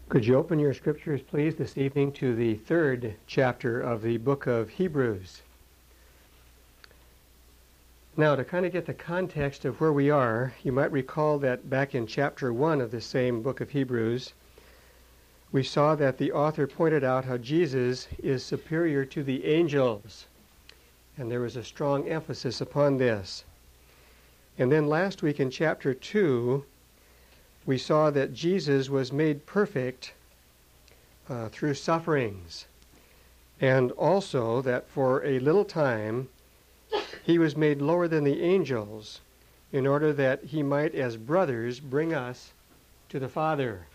Could you open your scriptures, please, this evening to the 3rd chapter of the book of Hebrews? Now, to kind of get the context of where we are, you might recall that back in chapter 1 of the same book of Hebrews, we saw that the author pointed out how Jesus is superior to the angels, and there was a strong emphasis upon this. And then last week in chapter 2, we saw that Jesus was made perfect through sufferings, and also that for a little time he was made lower than the angels in order that he might, as brothers, bring us to the Father.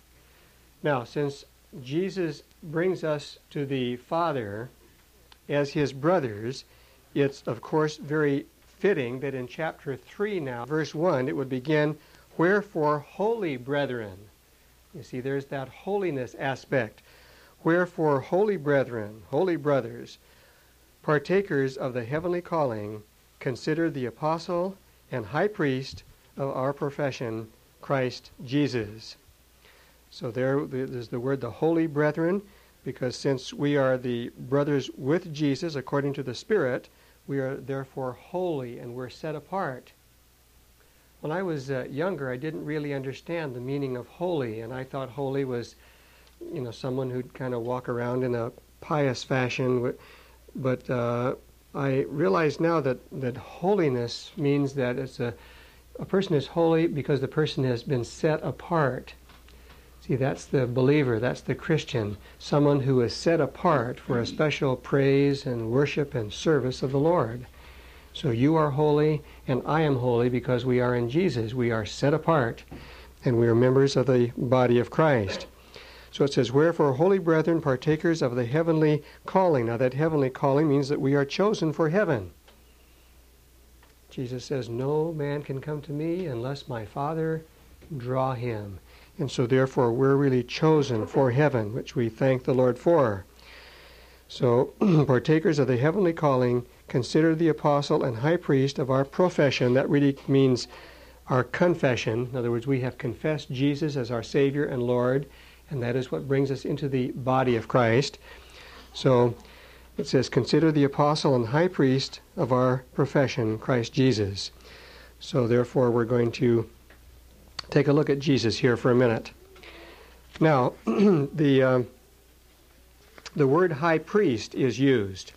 Now, since Jesus brings us to the Father as his brothers, it's of course very fitting that in chapter 3 now, verse 1, it would begin, "Wherefore, holy brethren." You see, there's that holiness aspect. "Wherefore, holy brethren, holy brothers, partakers of the heavenly calling, consider the apostle and high priest of our profession, Christ Jesus." So there's the word, the holy brethren, because since we are the brothers with Jesus according to the Spirit, we are therefore holy and we're set apart. When I was younger, I didn't really understand the meaning of holy, and I thought holy was, someone who'd kind of walk around in a pious fashion. But I realize now that holiness means that it's a person is holy because the person has been set apart. See, that's the believer, that's the Christian, someone who is set apart for a special praise and worship and service of the Lord. So you are holy, and I am holy because we are in Jesus. We are set apart, and we are members of the body of Christ. So it says, "Wherefore, holy brethren, partakers of the heavenly calling." Now that heavenly calling means that we are chosen for heaven. Jesus says, "No man can come to me unless my Father draw him." And so therefore we're really chosen for heaven, which we thank the Lord for. So, partakers of the heavenly calling, consider the apostle and high priest of our profession. That really means our confession. In other words, we have confessed Jesus as our Savior and Lord, and that is what brings us into the body of Christ. So it says, consider the apostle and high priest of our profession, Christ Jesus. So therefore we're going to take a look at Jesus here for a minute. Now, the word high priest is used.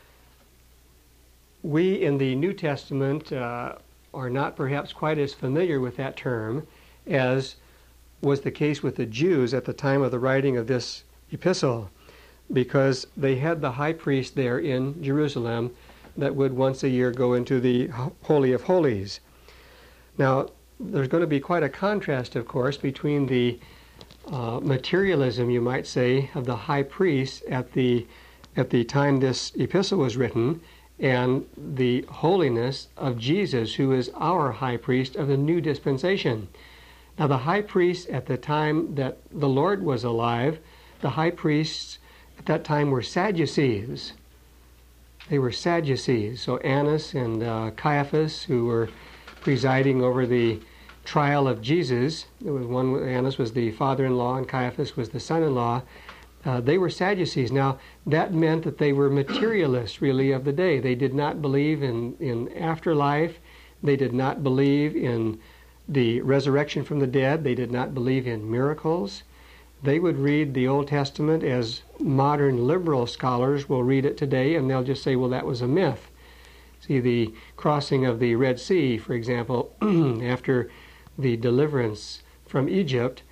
We in the New Testament are not perhaps quite as familiar with that term as was the case with the Jews at the time of the writing of this epistle, because they had the high priest there in Jerusalem that would once a year go into the Holy of Holies. Now, there's going to be quite a contrast, of course, between the materialism, you might say, of the high priest at the time this epistle was written, and the holiness of Jesus, who is our high priest of the new dispensation. Now, the high priests at the time that the Lord was alive, the high priests at that time were Sadducees. They were Sadducees. So Annas and Caiaphas, who were presiding over the trial of Jesus, there was one. Annas was the father-in-law and Caiaphas was the son-in-law. They were Sadducees. Now, that meant that they were materialists, really, of the day. They did not believe in afterlife. They did not believe in the resurrection from the dead. They did not believe in miracles. They would read the Old Testament as modern liberal scholars will read it today, and they'll just say, well, that was a myth. See, the crossing of the Red Sea, for example, after the deliverance from Egypt,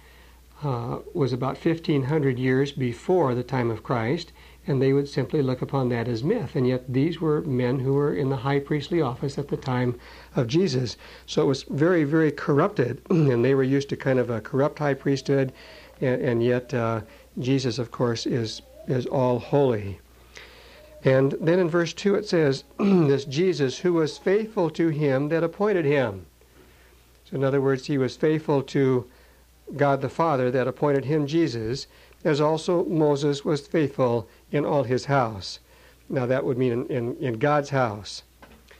was about 1,500 years before the time of Christ, and they would simply look upon that as myth. And yet these were men who were in the high priestly office at the time of Jesus. So it was very, very corrupted, and they were used to kind of a corrupt high priesthood, and yet Jesus, of course, is all holy. And then in verse 2 it says, this Jesus who was faithful to him that appointed him. So in other words, he was faithful to God the Father that appointed him Jesus, as also Moses was faithful in all his house. Now that would mean in God's house.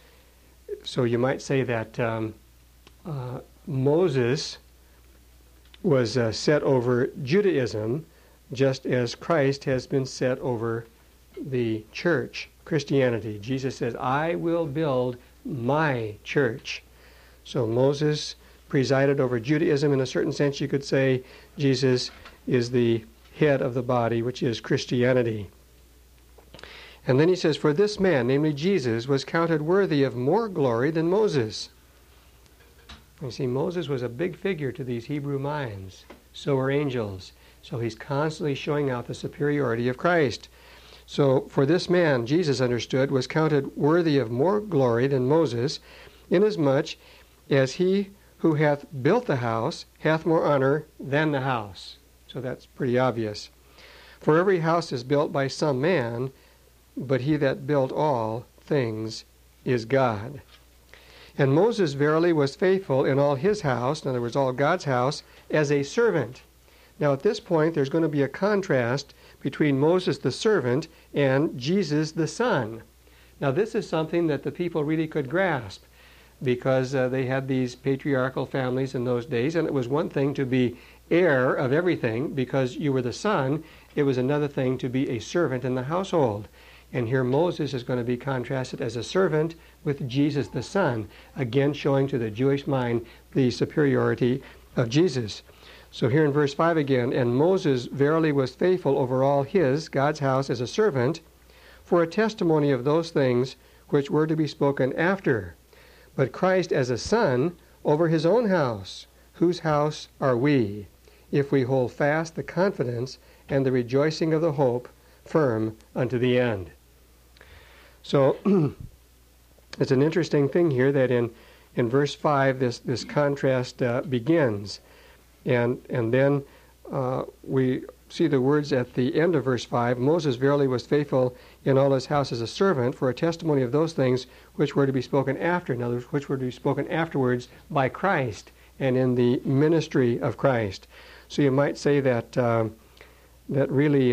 So you might say that Moses was set over Judaism, just as Christ has been set over the church, Christianity. Jesus says, I will build my church. So Moses presided over Judaism. In a certain sense, you could say Jesus is the head of the body, which is Christianity. And then he says, for this man, namely Jesus, was counted worthy of more glory than Moses. You see, Moses was a big figure to these Hebrew minds. So were angels. So he's constantly showing out the superiority of Christ. So for this man, Jesus understood, was counted worthy of more glory than Moses, inasmuch as he who hath built the house hath more honor than the house. So that's pretty obvious. For every house is built by some man, but he that built all things is God. And Moses verily was faithful in all his house, in other words, all God's house, as a servant. Now at this point, there's going to be a contrast between Moses the servant and Jesus the son. Now this is something that the people really could grasp, because they had these patriarchal families in those days, and it was one thing to be heir of everything because you were the son. It was another thing to be a servant in the household. And here Moses is going to be contrasted as a servant with Jesus the son, again showing to the Jewish mind the superiority of Jesus. So here in verse 5 again, and Moses verily was faithful over all his, God's house, as a servant, for a testimony of those things which were to be spoken after. But Christ as a son over his own house, whose house are we, if we hold fast the confidence and the rejoicing of the hope firm unto the end. So it's an interesting thing here that in verse 5 this contrast begins. And then we see the words at the end of verse 5, Moses verily was faithful in all his house as a servant for a testimony of those things which were to be spoken after, in other words, which were to be spoken afterwards by Christ and in the ministry of Christ. So you might say that that really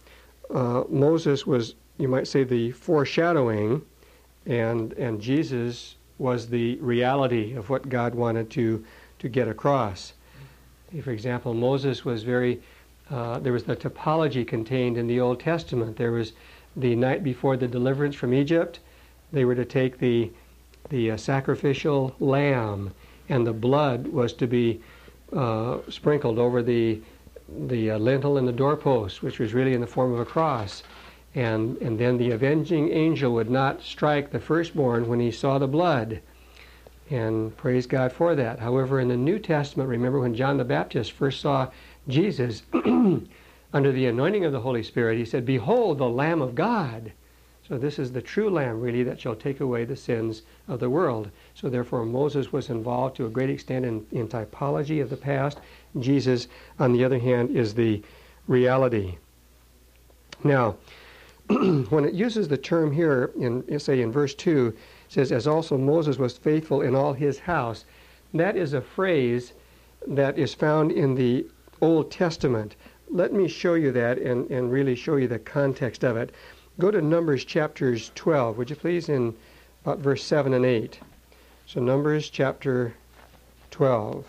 Moses was, you might say, the foreshadowing, and Jesus was the reality of what God wanted to get across. For example, Moses was very, there was the typology contained in the Old Testament. There was the night before the deliverance from Egypt. They were to take the sacrificial lamb, and the blood was to be sprinkled over the lintel and the doorpost, which was really in the form of a cross. And then the avenging angel would not strike the firstborn when he saw the blood. And praise God for that. However, in the New Testament, remember when John the Baptist first saw Jesus under the anointing of the Holy Spirit, he said, behold, the Lamb of God. So this is the true Lamb, really, that shall take away the sins of the world. So therefore, Moses was involved to a great extent in typology of the past. Jesus, on the other hand, is the reality. Now, when it uses the term here, say in verse 2, it says, as also Moses was faithful in all his house, that is a phrase that is found in the Old Testament. Let me show you that and really show you the context of it. Go to Numbers chapters 12, would you please, in about verse 7 and 8. So Numbers chapter 12.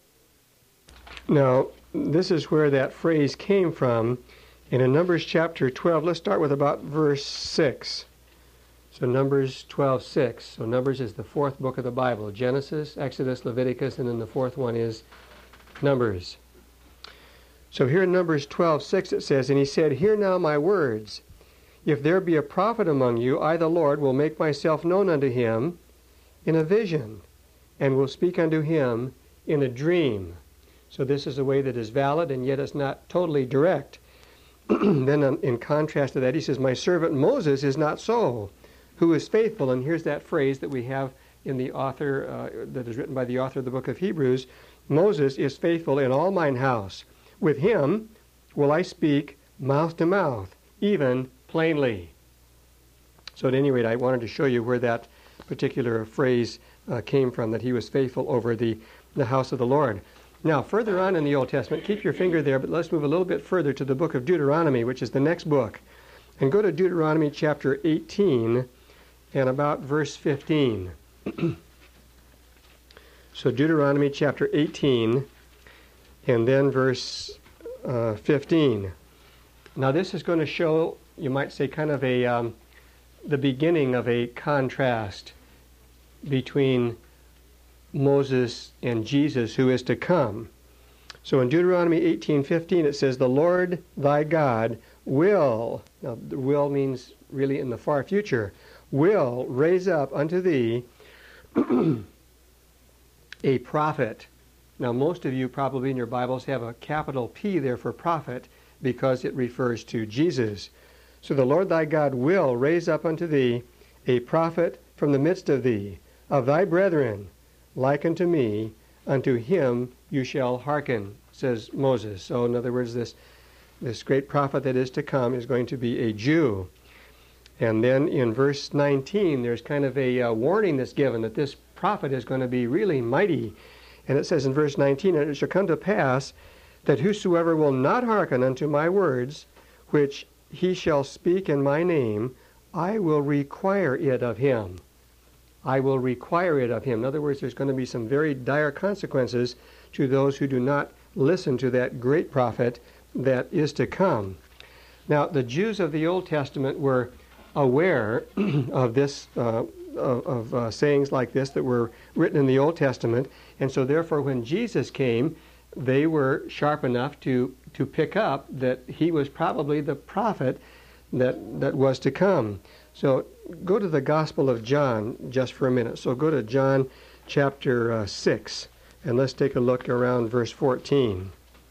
Now, this is where that phrase came from. And in Numbers chapter 12, let's start with about verse 6. So Numbers 12:6. So Numbers is the fourth book of the Bible. Genesis, Exodus, Leviticus, and then the fourth one is Numbers. So here in Numbers 12:6 it says, and he said, hear now my words. If there be a prophet among you, I the Lord will make myself known unto him in a vision, and will speak unto him in a dream. So this is a way that is valid, and yet it's not totally direct. Then in contrast to that, he says, my servant Moses is not so, who is faithful. And here's that phrase that we have in the author, that is written by the author of the book of Hebrews. Moses is faithful in all mine house. With him will I speak mouth to mouth, even plainly. So at any rate, I wanted to show you where that particular phrase came from, that he was faithful over the house of the Lord. Now, further on in the Old Testament, keep your finger there, but let's move a little bit further to the book of Deuteronomy, which is the next book. And go to Deuteronomy chapter 18 and about verse 15. So Deuteronomy chapter 18 And then verse 15. Now this is going to show, you might say, kind of the beginning of a contrast between Moses and Jesus, who is to come. So in Deuteronomy 18:15 it says, "The Lord thy God will," now the will means really in the far future, "will raise up unto thee a prophet." Now most of you probably in your Bibles have a capital P there for prophet because it refers to Jesus. So the Lord thy God will raise up unto thee a prophet from the midst of thee, of thy brethren, like unto me, unto him you shall hearken, says Moses. So in other words, this great prophet that is to come is going to be a Jew. And then in verse 19, there's kind of a warning that's given that this prophet is going to be really mighty. And it says in verse 19, "And it shall come to pass that whosoever will not hearken unto my words, which he shall speak in my name, I will require it of him." I will require it of him. In other words, there's going to be some very dire consequences to those who do not listen to that great prophet that is to come. Now, the Jews of the Old Testament were aware of this, sayings like this that were written in the Old Testament, and so therefore when Jesus came, they were sharp enough to pick up that he was probably the prophet that was to come. So go to the Gospel of John just for a minute. So go to John chapter 6, and let's take a look around verse 14.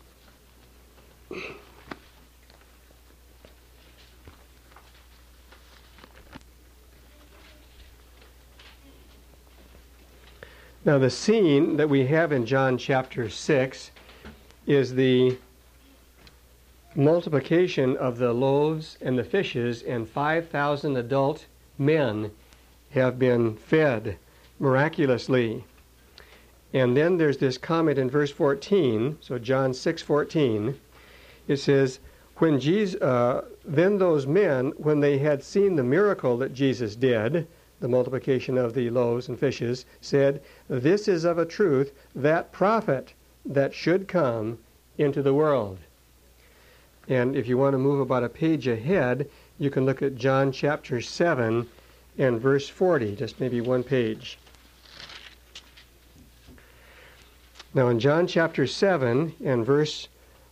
Now the scene that we have in John chapter 6 is the multiplication of the loaves and the fishes, and 5,000 adult men have been fed miraculously. And then there's this comment in verse 14, so John 6:14, it says, then those men, when they had seen the miracle that Jesus did, the multiplication of the loaves and fishes, said, "This is of a truth that prophet that should come into the world." And if you want to move about a page ahead, you can look at John chapter 7 and verse 40, just maybe one page. Now in John chapter 7 and verse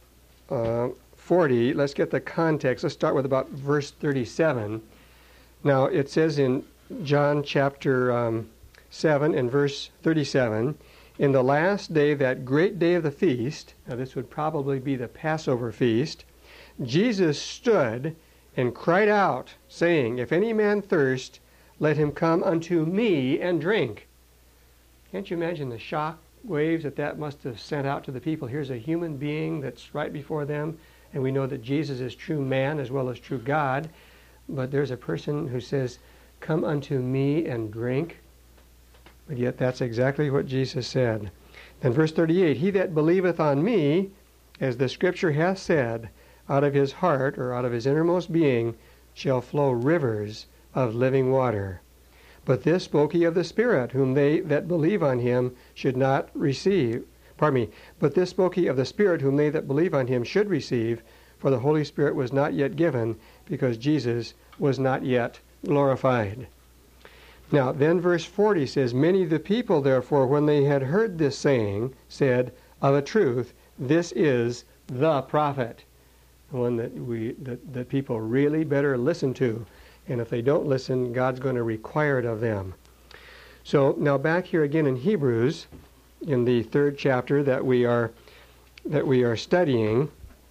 40, let's get the context. Let's start with about verse 37. Now it says in John chapter 7 and verse 37, "In the last day, that great day of the feast," now this would probably be the Passover feast, "Jesus stood and cried out, saying, If any man thirst, let him come unto me and drink." Can't you imagine the shock waves that must have sent out to the people? Here's a human being that's right before them, and we know that Jesus is true man as well as true God, but there's a person who says, "Come unto me and drink." But yet that's exactly what Jesus said. Then verse 38, "He that believeth on me, as the scripture hath said, out of his heart," or out of his innermost being, "shall flow rivers of living water. But this spoke he of the Spirit, whom they that believe on him should not receive." But this spoke he of the Spirit, whom they that believe on him should receive, for the Holy Spirit was not yet given, because Jesus was not yet glorified. Now, then verse 40 says, "Many of the people, therefore, when they had heard this saying, said, Of a truth, this is the prophet." One that people really better listen to. And if they don't listen, God's going to require it of them. So now back here again in Hebrews, in the 3rd chapter that we are studying,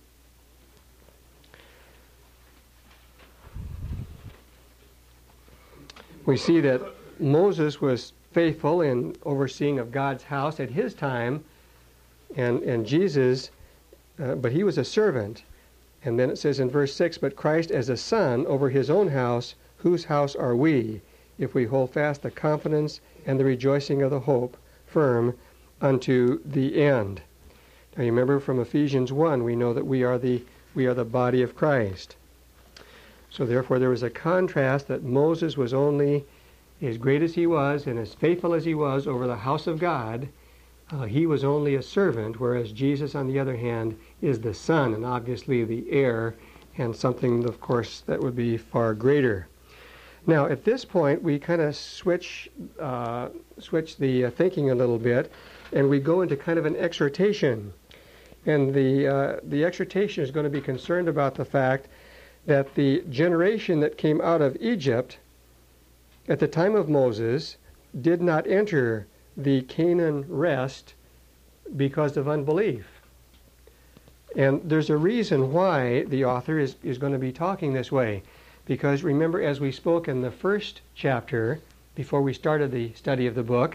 we see that Moses was faithful in overseeing of God's house at his time, and Jesus, but he was a servant. And then it says in verse 6, "But Christ as a son over his own house, whose house are we, if we hold fast the confidence and the rejoicing of the hope firm unto the end." Now you remember from Ephesians 1, we know that we are the body of Christ. So therefore there was a contrast that Moses was only as great as he was and as faithful as he was over the house of God. He was only a servant, whereas Jesus, on the other hand, is the Son and obviously the heir, and something, of course, that would be far greater. Now, at this point, we kind of switch the thinking a little bit, and we go into kind of an exhortation. And the exhortation is going to be concerned about the fact that the generation that came out of Egypt at the time of Moses did not enter the Canaan rest because of unbelief. And there's a reason why the author is going to be talking this way. Because remember, as we spoke in the first chapter, before we started the study of the book,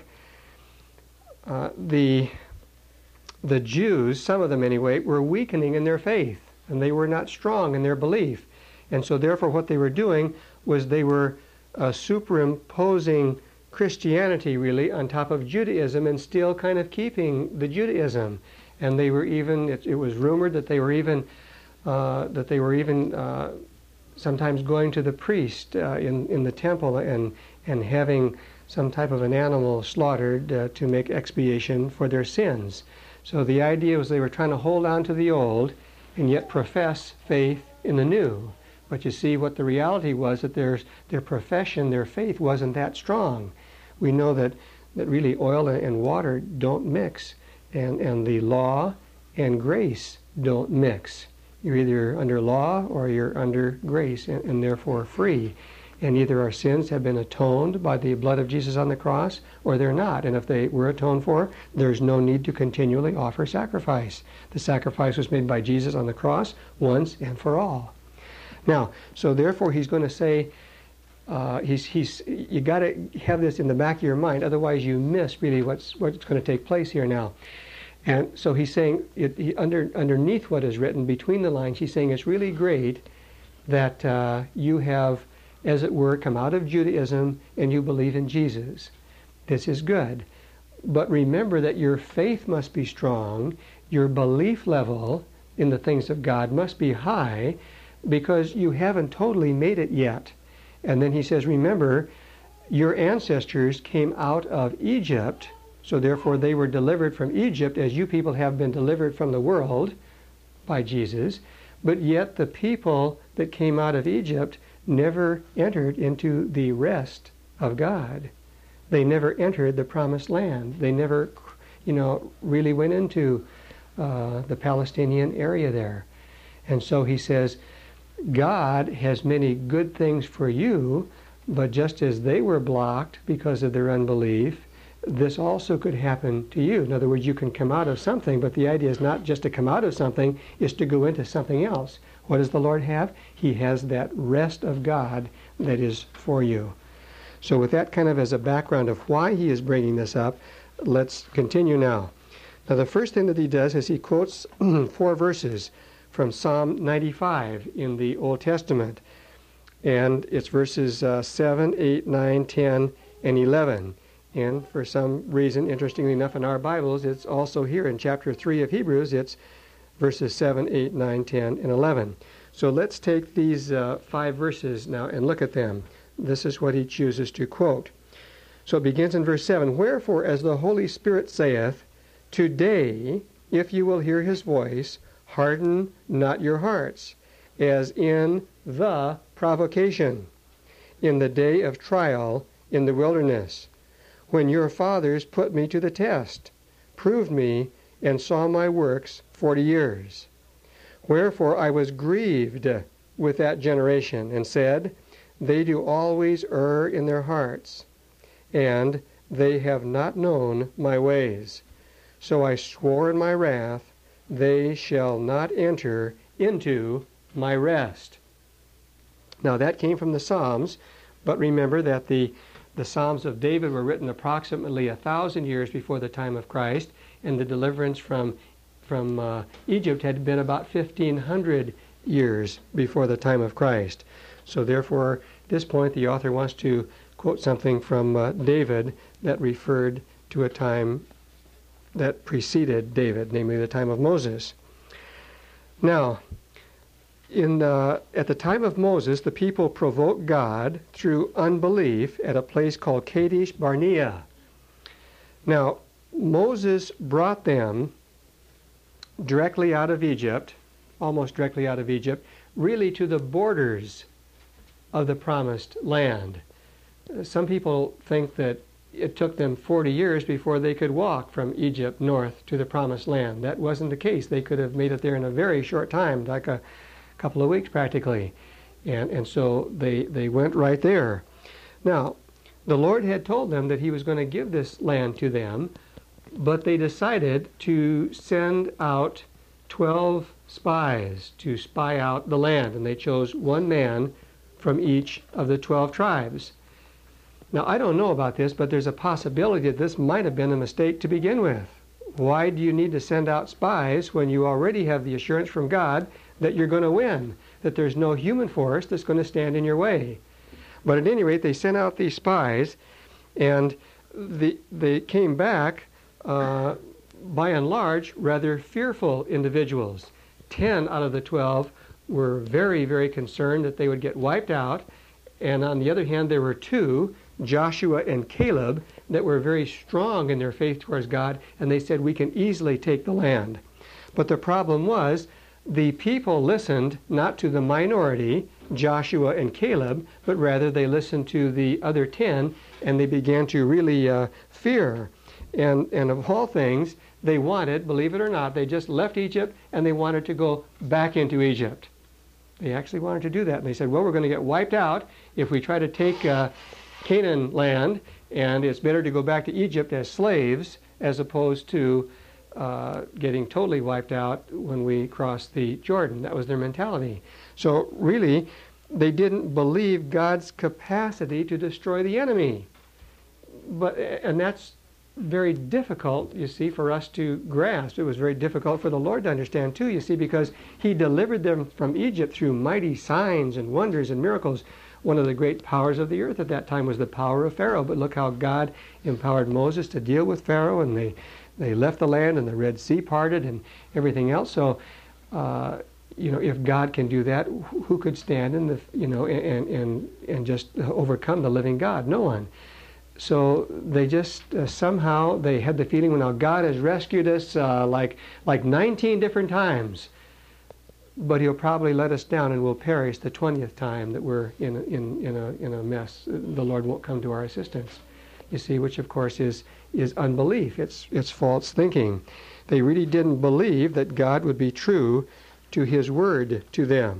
the Jews, some of them anyway, were weakening in their faith, and they were not strong in their belief. And so therefore what they were doing was they were superimposing Christianity really on top of Judaism and still kind of keeping the Judaism. And they were even, it was rumored that they were even sometimes going to the priest in the temple and having some type of an animal slaughtered to make expiation for their sins. So the idea was they were trying to hold on to the old and yet profess faith in the new. But you see what the reality was, that their profession, their faith wasn't that strong. We know that really oil and water don't mix, and the law and grace don't mix. You're either under law or you're under grace, and therefore free. And either our sins have been atoned by the blood of Jesus on the cross, or they're not. And if they were atoned for, there's no need to continually offer sacrifice. The sacrifice was made by Jesus on the cross once and for all. Now, so therefore he's going to say, you got to have this in the back of your mind, otherwise you miss really what's going to take place here now. And so he's saying, underneath what is written, between the lines, he's saying it's really great that you have, as it were, come out of Judaism and you believe in Jesus. This is good. But remember that your faith must be strong, your belief level in the things of God must be high, because you haven't totally made it yet. And then he says, remember, your ancestors came out of Egypt, so therefore they were delivered from Egypt as you people have been delivered from the world by Jesus. But yet the people that came out of Egypt never entered into the rest of God. They never entered the promised land. They never, really went into the Palestinian area there. And so he says, God has many good things for you, but just as they were blocked because of their unbelief, this also could happen to you. In other words, you can come out of something, but the idea is not just to come out of something, is to go into something else. What does the Lord have? He has that rest of God that is for you. So with that kind of as a background of why he is bringing this up, let's continue now. Now the first thing that he does is he quotes 4 verses from Psalm 95 in the Old Testament. And it's verses 7, 8, 9, 10, and 11. And for some reason, interestingly enough, in our Bibles, it's also here in chapter 3 of Hebrews, it's verses 7, 8, 9, 10, and 11. So let's take these 5 verses now and look at them. This is what he chooses to quote. So it begins in verse 7, Wherefore, as the Holy Spirit saith, Today, if you will hear his voice, harden not your hearts, as in the provocation, in the day of trial in the wilderness, when your fathers put me to the test, proved me, and saw my works 40 years. Wherefore I was grieved with that generation, and said, They do always err in their hearts, and they have not known my ways. So I swore in my wrath, they shall not enter into my rest. Now that came from the Psalms, but remember that the Psalms of David were written approximately 1,000 years before the time of Christ, and the deliverance from Egypt had been about 1,500 years before the time of Christ. So therefore, at this point, the author wants to quote something from David that referred to a time that preceded David, namely the time of Moses. Now, at the time of Moses, the people provoked God through unbelief at a place called Kadesh Barnea. Now, Moses brought them directly out of Egypt, almost directly out of Egypt, really to the borders of the promised land. Some people think that it took them 40 years before they could walk from Egypt north to the promised land. That wasn't the case. They could have made it there in a very short time, like a couple of weeks practically. And so they went right there. Now, the Lord had told them that he was going to give this land to them, but they decided to send out 12 spies to spy out the land, and they chose one man from each of the 12 tribes. Now, I don't know about this, but there's a possibility that this might have been a mistake to begin with. Why do you need to send out spies when you already have the assurance from God that you're going to win, that there's no human force that's going to stand in your way? But at any rate, they sent out these spies, and they came back, by and large, rather fearful individuals. 10 out of the 12 were very, very concerned that they would get wiped out, and on the other hand, there were 2, Joshua and Caleb, that were very strong in their faith towards God, and they said, we can easily take the land. But the problem was, the people listened not to the minority, Joshua and Caleb, but rather they listened to the other 10, and they began to really fear. And of all things, they wanted, believe it or not, they just left Egypt, and they wanted to go back into Egypt. They actually wanted to do that, and they said, well, we're going to get wiped out if we try to take Canaan land, and it's better to go back to Egypt as slaves as opposed to getting totally wiped out when we cross the Jordan. That was their mentality. So really, they didn't believe God's capacity to destroy the enemy. And that's very difficult, you see, for us to grasp. It was very difficult for the Lord to understand too, you see, because he delivered them from Egypt through mighty signs and wonders and miracles. One of the great powers of the earth at that time was the power of Pharaoh. But look how God empowered Moses to deal with Pharaoh, and they left the land, and the Red Sea parted, and everything else. So, if God can do that, who could stand in and just overcome the living God? No one. So they just somehow they had the feeling, well, now God has rescued us like 19 different times, but he'll probably let us down and we'll perish the 20th time that we're in a mess. The Lord won't come to our assistance. You see, which of course is unbelief. It's false thinking. They really didn't believe that God would be true to his word to them.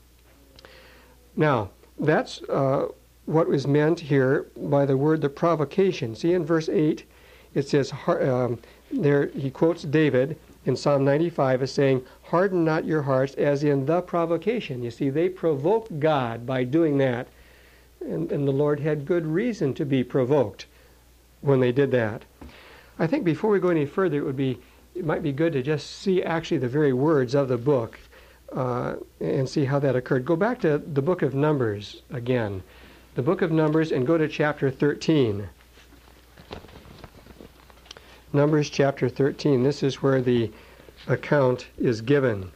Now, that's what was meant here by the word the provocation. See, in verse 8, it says, there he quotes David in Psalm 95 as saying, harden not your hearts as in the provocation. You see, they provoked God by doing that. And the Lord had good reason to be provoked when they did that. I think before we go any further, it might be good to just see actually the very words of the book and see how that occurred. Go back to the book of Numbers again. The book of Numbers, and go to chapter 13. Numbers chapter 13. This is where the account is given.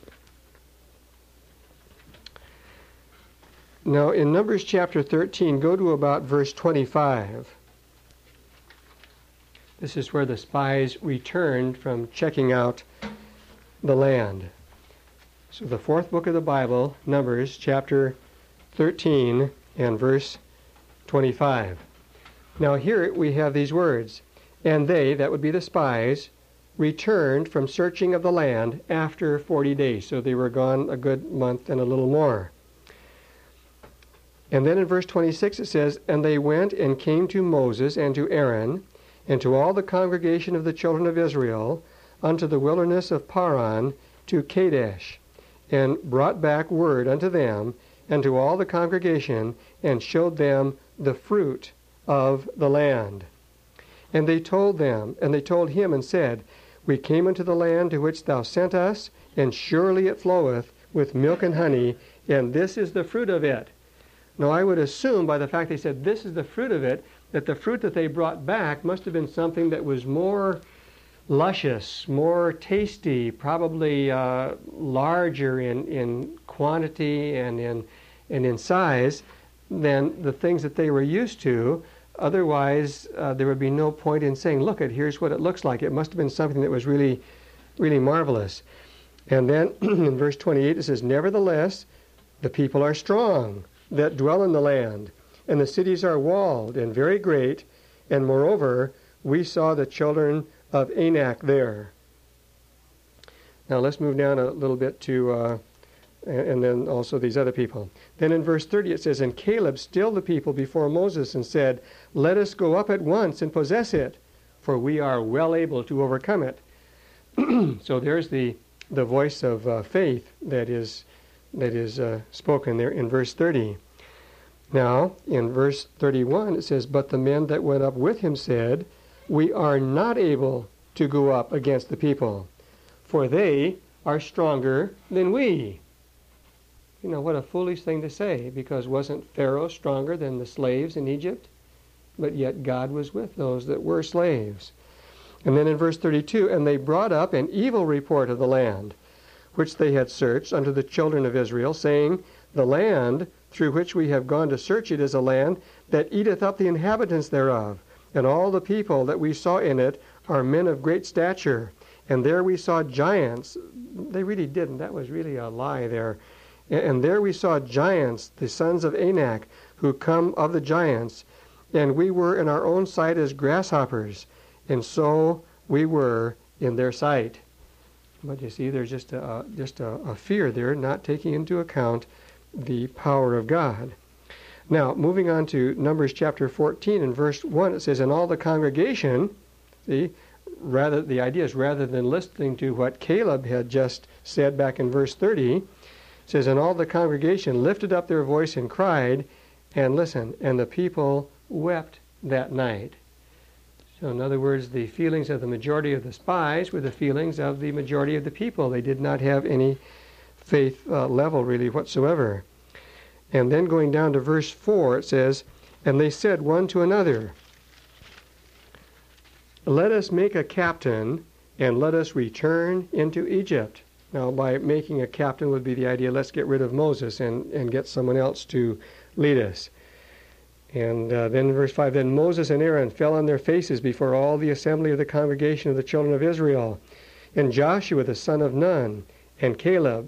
Now, in Numbers chapter 13, go to about verse 25. This is where the spies returned from checking out the land. So the fourth book of the Bible, Numbers chapter 13 and verse 25. Now here we have these words. And they, that would be the spies, returned from searching of the land after 40 days. So they were gone a good month and a little more. And then in verse 26 it says, and they went and came to Moses and to Aaron and to all the congregation of the children of Israel unto the wilderness of Paran to Kadesh, and brought back word unto them and to all the congregation, and showed them the fruit of the land. And they told him and said, we came into the land to which thou sent us, and surely it floweth with milk and honey, and this is the fruit of it. Now I would assume by the fact they said this is the fruit of it, that the fruit that they brought back must have been something that was more luscious, more tasty, probably larger in quantity and in size than the things that they were used to Otherwise, there would be no point in saying, look, here's what it looks like. It must have been something that was really, really marvelous. And then in verse 28 it says, nevertheless, the people are strong that dwell in the land, and the cities are walled and very great, and moreover, we saw the children of Anak there. Now let's move down a little bit to, and then also these other people. Then in verse 30 it says, and Caleb stilled the people before Moses and said, let us go up at once and possess it, for we are well able to overcome it. So there's the voice of faith that is spoken there in verse 30. Now, in verse 31, it says, but the men that went up with him said, we are not able to go up against the people, for they are stronger than we. You know, what a foolish thing to say, because wasn't Pharaoh stronger than the slaves in Egypt? But yet God was with those that were slaves. And then in verse 32, and they brought up an evil report of the land, which they had searched unto the children of Israel, saying, the land through which we have gone to search it is a land that eateth up the inhabitants thereof, and all the people that we saw in it are men of great stature. And there we saw giants. They really didn't. That was really a lie there. And there we saw giants, the sons of Anak, who come of the giants, and we were in our own sight as grasshoppers, and so we were in their sight. But you see, there's just a fear there, not taking into account the power of God. Now, moving on to Numbers chapter 14 and verse 1, it says, and all the congregation, see, the idea is rather than listening to what Caleb had just said back in verse 30, it says, and all the congregation lifted up their voice and cried, and listen, and the people wept that night. So in other words, the feelings of the majority of the spies were the feelings of the majority of the people. They did not have any faith level really whatsoever. And then going down to verse 4, it says, and they said one to another, let us make a captain, and let us return into Egypt. Now, by making a captain would be the idea, let's get rid of Moses and get someone else to lead us. And then in verse 5, then Moses and Aaron fell on their faces before all the assembly of the congregation of the children of Israel. And Joshua the son of Nun, and Caleb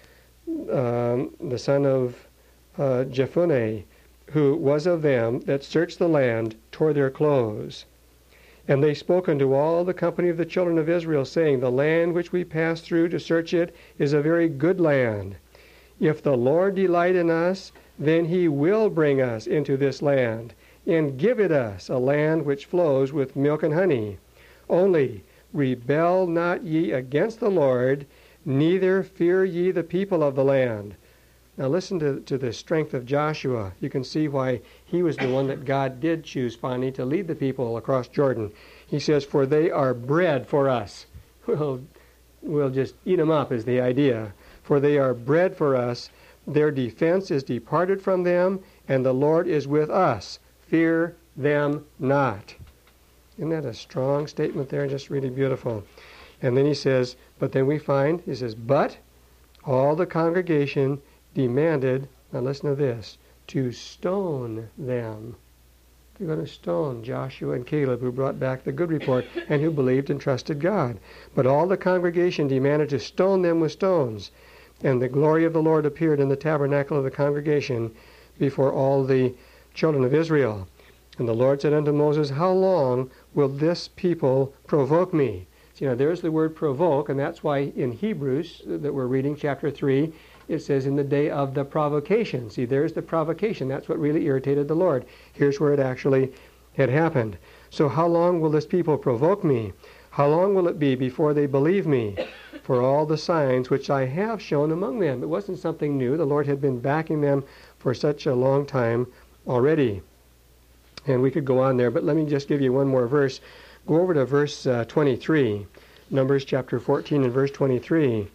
the son of Jephunneh, who was of them that searched the land, tore their clothes. And they spoke unto all the company of the children of Israel, saying, the land which we passed through to search it is a very good land. If the Lord delight in us, then he will bring us into this land, and give it us, a land which flows with milk and honey. Only rebel not ye against the Lord, neither fear ye the people of the land. Now listen to the strength of Joshua. You can see why he was the one that God did choose finally to lead the people across Jordan. He says, for they are bread for us. We'll just eat them up is the idea. For they are bread for us. Their defense is departed from them, and the Lord is with us. Fear them not. Isn't that a strong statement there? Just really beautiful. And then he says, but then we find, he says, but all the congregation demanded, now listen to this, to stone them. They're going to stone Joshua and Caleb, who brought back the good report and who believed and trusted God. But all the congregation demanded to stone them with stones. And the glory of the Lord appeared in the tabernacle of the congregation before all the children of Israel. And the Lord said unto Moses, how long will this people provoke me? So, there's the word provoke, and that's why in Hebrews that we're reading, chapter 3, it says in the day of the provocation. See, there's the provocation. That's what really irritated the Lord. Here's where it actually had happened. So how long will this people provoke me? How long will it be before they believe me? For all the signs which I have shown among them. It wasn't something new. The Lord had been backing them for such a long time already. And we could go on there, but let me just give you one more verse. Go over to verse 23. Numbers chapter 14 and verse 23.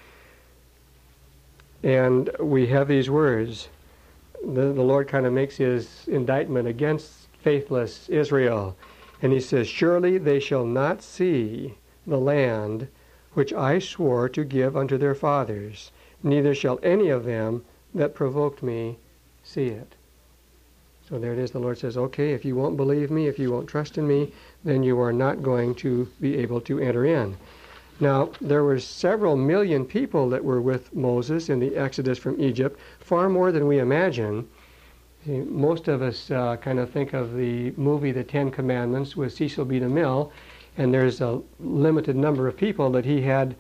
And we have these words. The Lord kind of makes his indictment against faithless Israel. And he says, surely they shall not see the land which I swore to give unto their fathers, neither shall any of them that provoked me see it. So there it is. The Lord says, okay, if you won't believe me, if you won't trust in me, then you are not going to be able to enter in. Now, there were several million people that were with Moses in the Exodus from Egypt, far more than we imagine. Most of us kind of think of the movie The Ten Commandments with Cecil B. DeMille, and there's a limited number of people that he had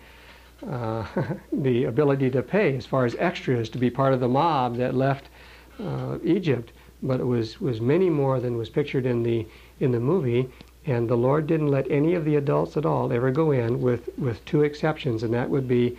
the ability to pay as far as extras to be part of the mob that left Egypt. But it was many more than was pictured in the movie, and the Lord didn't let any of the adults at all ever go in, with two exceptions, and that would be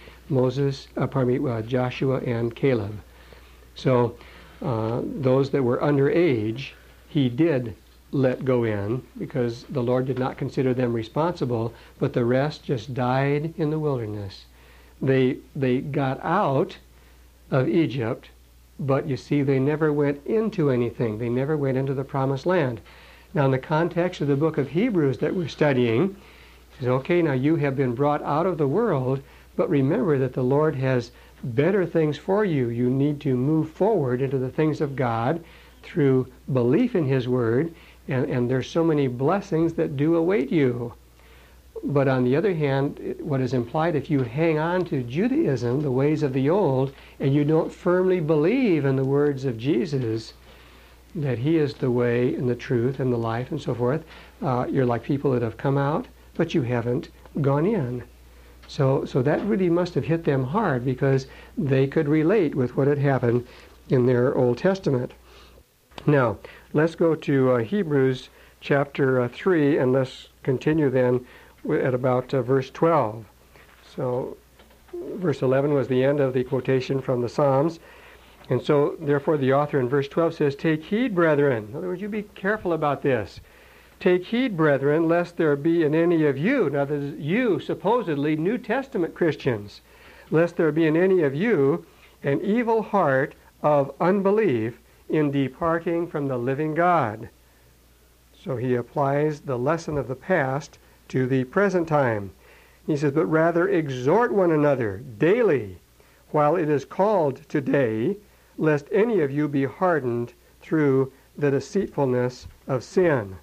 Joshua and Caleb. So those that were underage, he did let go in because the Lord did not consider them responsible, but the rest just died in the wilderness. They got out of Egypt, but you see, they never went into anything. They never went into the promised land. Now, in the context of the book of Hebrews that we're studying, he says, okay, now you have been brought out of the world, but remember that the Lord has better things for you. You need to move forward into the things of God through belief in His Word, and there's so many blessings that do await you. But on the other hand, what is implied, if you hang on to Judaism, the ways of the old, and you don't firmly believe in the words of Jesus, that He is the way and the truth and the life and so forth, you're like people that have come out, but you haven't gone in. So that really must have hit them hard, because they could relate with what had happened in their Old Testament. Now, let's go to Hebrews chapter 3, and let's continue then at about verse 12. So verse 11 was the end of the quotation from the Psalms. And so, therefore, the author in verse 12 says, "Take heed, brethren." In other words, you be careful about this. "Take heed, brethren, lest there be in any of you," now this is you, supposedly New Testament Christians, "lest there be in any of you an evil heart of unbelief in departing from the living God." So he applies the lesson of the past to the present time. He says, "But rather exhort one another daily, while it is called today, lest any of you be hardened through the deceitfulness of sin."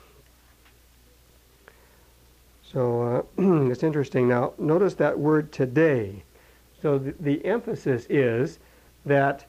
So it's interesting. Now, notice that word "today." So the emphasis is that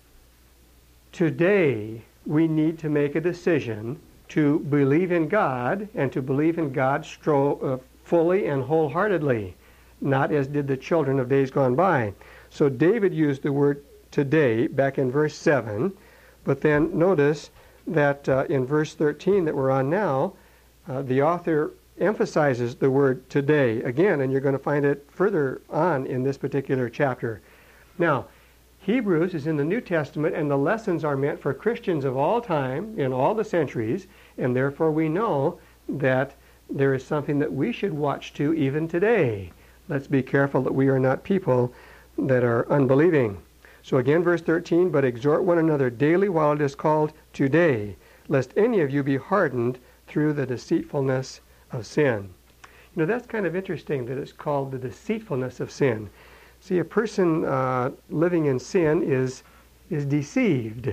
today we need to make a decision to believe in God, and to believe in God fully and wholeheartedly, not as did the children of days gone by. So David used the word "today" back in verse 7, but then notice that in verse 13 that we're on now, the author emphasizes the word "today" again, and you're going to find it further on in this particular chapter. Now, Hebrews is in the New Testament, and the lessons are meant for Christians of all time, in all the centuries, and therefore we know that there is something that we should watch to even today. Let's be careful that we are not people that are unbelieving. So again, verse 13, "But exhort one another daily while it is called today, lest any of you be hardened through the deceitfulness of sin." You know, that's kind of interesting that it's called the deceitfulness of sin. See, a person living in sin is deceived.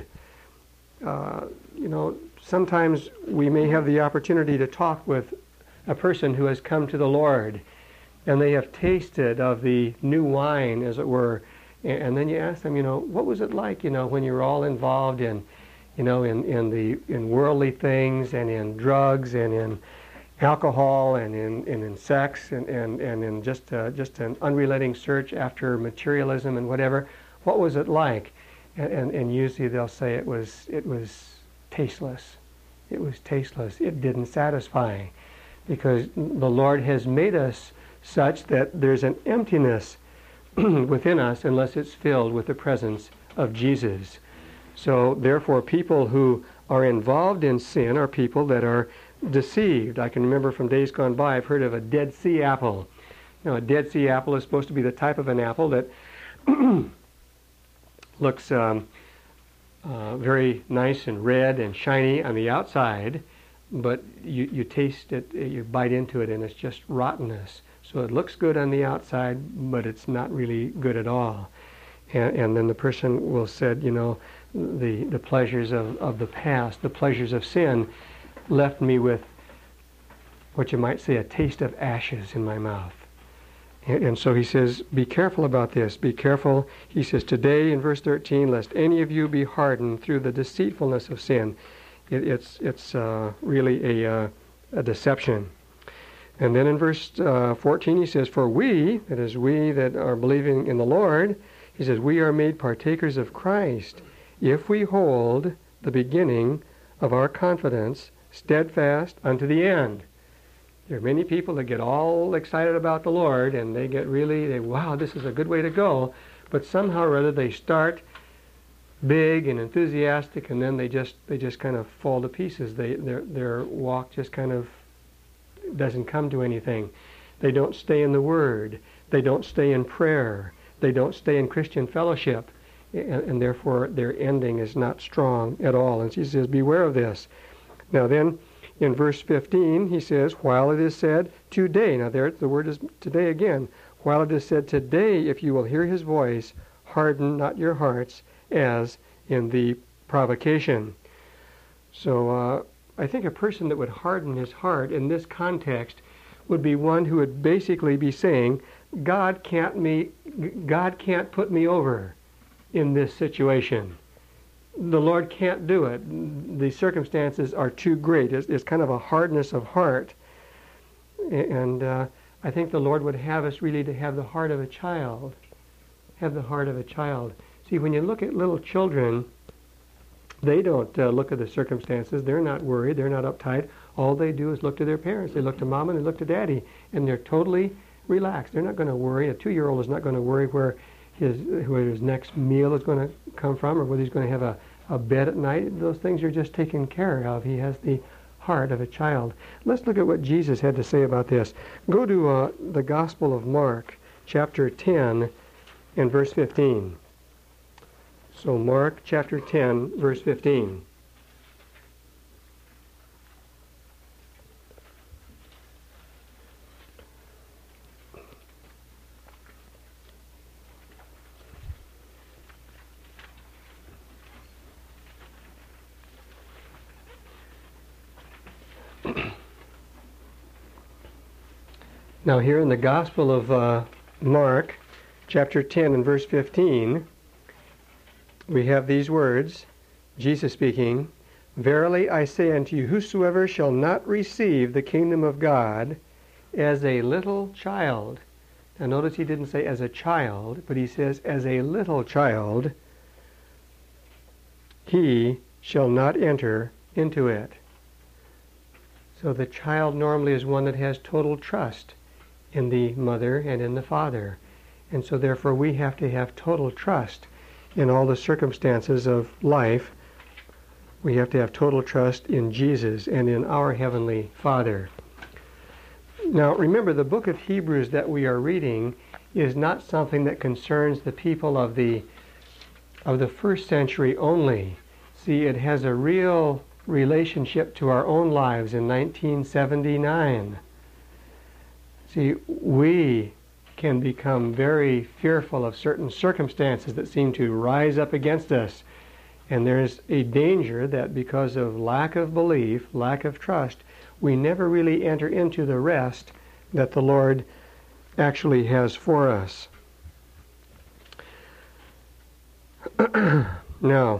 Sometimes we may have the opportunity to talk with a person who has come to the Lord, and they have tasted of the new wine, as it were, and then you ask them, what was it like, when you were all involved in worldly things, and in drugs, and in alcohol, and in sex, and in just an unrelenting search after materialism and whatever. What was it like? And usually they'll say it was tasteless. It was tasteless. It didn't satisfy, because the Lord has made us such that there's an emptiness within us unless it's filled with the presence of Jesus. So therefore, people who are involved in sin are people that are deceived. I can remember from days gone by, I've heard of a Dead Sea apple. A Dead Sea apple is supposed to be the type of an apple that looks very nice and red and shiny on the outside, but you taste it, you bite into it, and it's just rottenness. So it looks good on the outside, but it's not really good at all. And then the person will said, the pleasures of the past, the pleasures of sin, left me with what you might say a taste of ashes in my mouth. And so he says, be careful about this. Be careful, he says, today in verse 13, lest any of you be hardened through the deceitfulness of sin. It's really a deception. And then in verse 14 he says, for we, that is we that are believing in the Lord, he says, we are made partakers of Christ if we hold the beginning of our confidence steadfast unto the end. There are many people that get all excited about the Lord, and they get wow, this is a good way to go. But somehow or other they start big and enthusiastic, and then they just kind of fall to pieces. Their walk just kind of doesn't come to anything. They don't stay in the Word. They don't stay in prayer. They don't stay in Christian fellowship, and therefore their ending is not strong at all. And he says, beware of this. Now then, in verse 15, he says, while it is said today, now there the word is today again, while it is said today, if you will hear his voice, harden not your hearts as in the provocation. So I think a person that would harden his heart in this context would be one who would basically be saying, God can't put me over in this situation. The Lord can't do it. The circumstances are too great. It's kind of a hardness of heart. And I think the Lord would have us really to have the heart of a child. Have the heart of a child. See, when you look at little children, they don't look at the circumstances. They're not worried. They're not uptight. All they do is look to their parents. They look to mom and they look to daddy. And they're totally relaxed. They're not going to worry. A 2-year-old is not going to worry where his next meal is going to come from, or whether he's going to have a bed at night. Those things are just taken care of. He has the heart of a child. Let's look at what Jesus had to say about this. Go to the Gospel of Mark, chapter 10, and verse 15. So Mark, chapter 10, verse 15. Now here in the Gospel of Mark, chapter 10 and verse 15, we have these words, Jesus speaking, verily I say unto you, whosoever shall not receive the kingdom of God as a little child. Now notice he didn't say as a child, but he says as a little child, he shall not enter into it. So the child normally is one that has total trust in the mother and in the father. And so therefore we have to have total trust in all the circumstances of life. We have to have total trust in Jesus and in our Heavenly Father. Now remember, the book of Hebrews that we are reading is not something that concerns the people of the first century only. See, it has a real relationship to our own lives in 1979. See, we can become very fearful of certain circumstances that seem to rise up against us. And there's a danger that because of lack of belief, lack of trust, we never really enter into the rest that the Lord actually has for us. Now,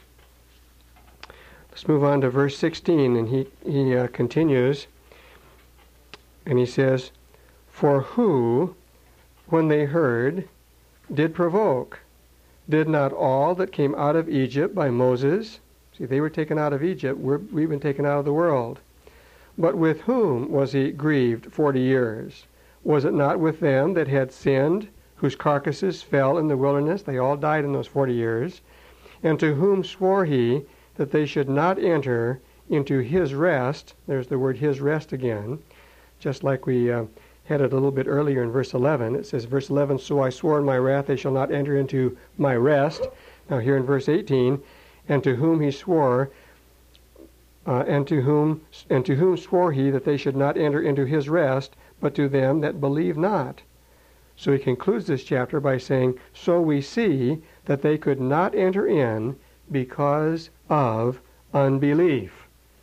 let's move on to verse 16, and he continues, and he says, for who, when they heard, did provoke? Did not all that came out of Egypt by Moses? See, they were taken out of Egypt. We've been taken out of the world. But with whom was he grieved 40 years? Was it not with them that had sinned, whose carcasses fell in the wilderness? They all died in those 40 years. And to whom swore he that they should not enter into his rest? There's the word his rest again, just like we had it a little bit earlier in verse 11. It says, verse 11, so I swore in my wrath they shall not enter into my rest. Now here in verse 18, and to whom he swore, and to whom swore he that they should not enter into his rest, but to them that believe not. So he concludes this chapter by saying, so we see that they could not enter in because of unbelief.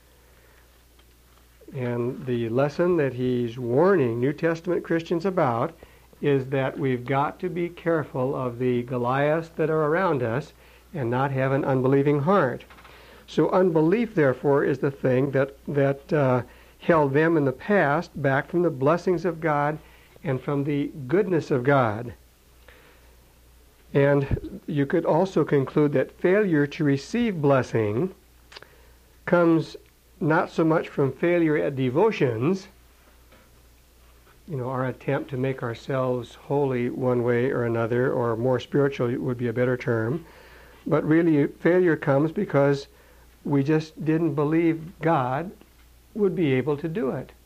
And the lesson that he's warning New Testament Christians about is that we've got to be careful of the Goliaths that are around us and not have an unbelieving heart. So unbelief, therefore, is the thing that held them in the past back from the blessings of God and from the goodness of God. And you could also conclude that failure to receive blessing comes not so much from failure at devotions, our attempt to make ourselves holy one way or another, or more spiritual would be a better term, but really failure comes because we just didn't believe God would be able to do it.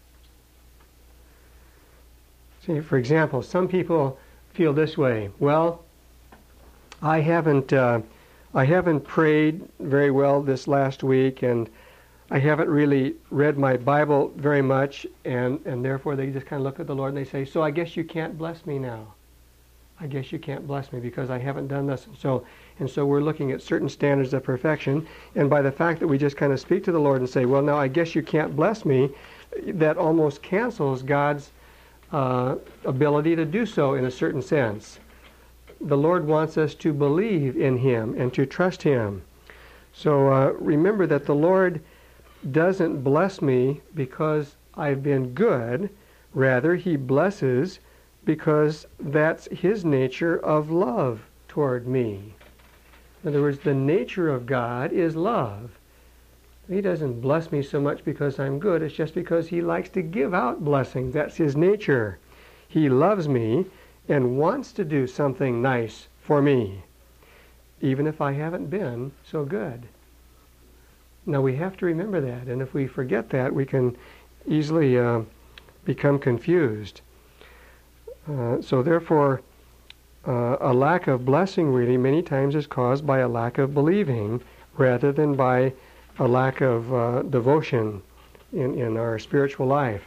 See, for example, some people feel this way. Well, I haven't prayed very well this last week, and I haven't really read my Bible very much, and therefore they just kind of look at the Lord and they say, so I guess you can't bless me now. I guess you can't bless me because I haven't done this. And so we're looking at certain standards of perfection, and by the fact that we just kind of speak to the Lord and say, well, now I guess you can't bless me, that almost cancels God's ability to do so in a certain sense. The Lord wants us to believe in Him and to trust Him. So remember that the Lord doesn't bless me because I've been good. Rather, He blesses because that's His nature of love toward me. In other words, the nature of God is love. He doesn't bless me so much because I'm good. It's just because He likes to give out blessings. That's His nature. He loves me and wants to do something nice for me, even if I haven't been so good. Now, we have to remember that, and if we forget that, we can easily become confused. So therefore, a lack of blessing really many times is caused by a lack of believing rather than by a lack of devotion in our spiritual life.